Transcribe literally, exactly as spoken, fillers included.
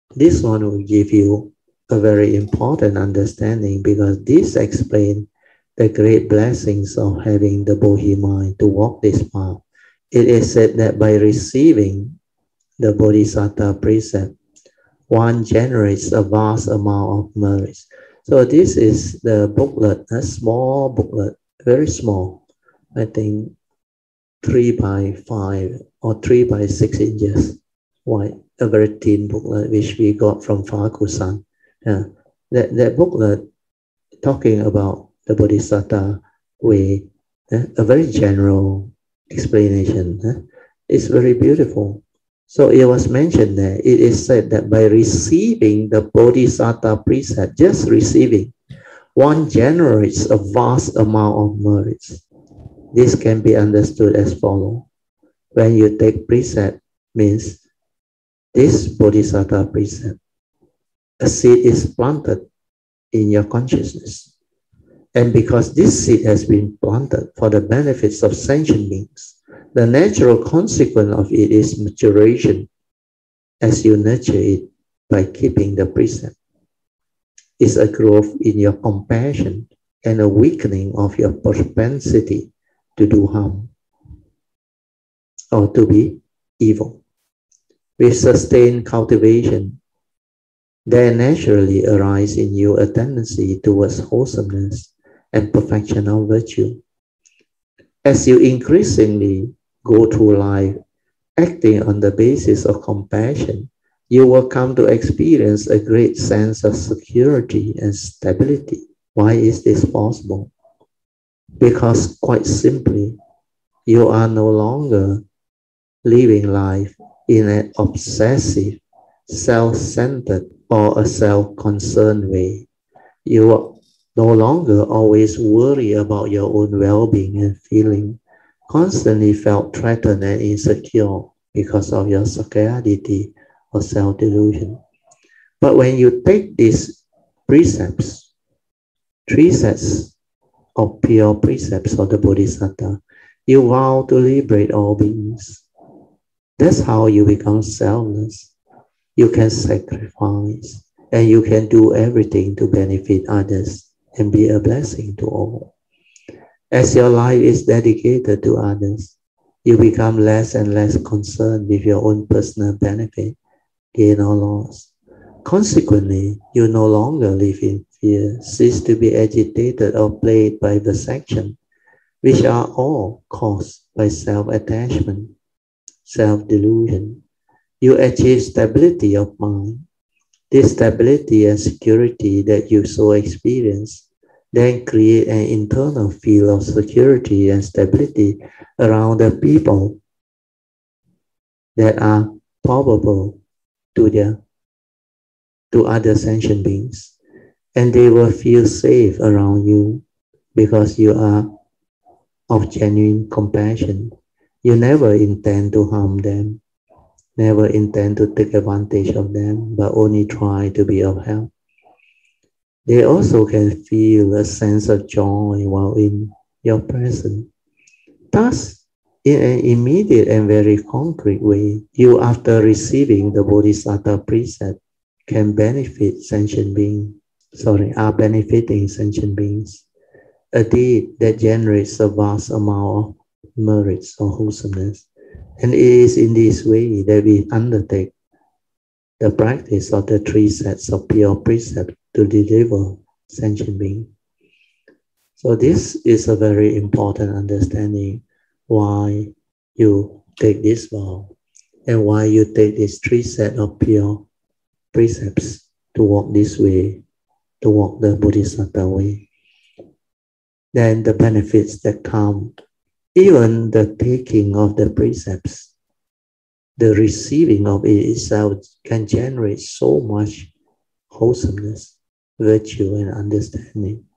This one will give you a very important understanding, because this explains the great blessings of having the Bodhi mind to walk this path. It is said that by receiving the Bodhisattva precept, one generates a vast amount of merits. So this is the booklet, a small booklet, very small, I think three by five or three by six inches wide, a very thin booklet which we got from Fakusan. Yeah. That, that booklet talking about the Bodhisattva way, eh, a very general explanation. Eh? It's very beautiful. So it was mentioned there, it is said that by receiving the Bodhisattva precept, just receiving, one generates a vast amount of merits. This can be understood as follows. When you take precept, means this Bodhisattva precept, a seed is planted in your consciousness. And because this seed has been planted for the benefits of sentient beings, the natural consequence of it is maturation as you nurture it by keeping the precept. It's a growth in your compassion and a weakening of your propensity to do harm or to be evil. With sustained cultivation, there naturally arises in you a tendency towards wholesomeness and perfection of virtue. As you increasingly go through life acting on the basis of compassion, you will come to experience a great sense of security and stability. Why is this possible? Because quite simply, you are no longer living life in an obsessive, self-centered, or a self-concerned way. You no longer always worry about your own well-being and feeling, constantly felt threatened and insecure because of your sakayaditi or self-delusion. But when you take these precepts, three sets of pure precepts of the Bodhisattva, you vow to liberate all beings. That's how you become selfless. You can sacrifice and you can do everything to benefit others and be a blessing to all. As your life is dedicated to others, you become less and less concerned with your own personal benefit, gain or loss. Consequently, you no longer live in fear, cease to be agitated or plagued by vexation, which are all caused by self-attachment, self-delusion. You achieve stability of mind. This stability and security that you so experience then create an internal feel of security and stability around the people that are probable to their to other sentient beings, and they will feel safe around you because you are of genuine compassion. You never intend to harm them, never intend to take advantage of them, but only try to be of help. They also can feel a sense of joy while in your presence. Thus, in an immediate and very concrete way, you, after receiving the Bodhisattva precept, can benefit sentient beings, sorry, are benefiting sentient beings. A deed that generates a vast amount of merits or wholesomeness. And it is in this way that we undertake the practice of the three sets of pure precepts to deliver sentient beings. So this is a very important understanding why you take this vow and why you take these three sets of pure precepts to walk this way, to walk the Bodhisattva way. Then the benefits that come, even the taking of the precepts, the receiving of it itself can generate so much wholesomeness, virtue, and understanding.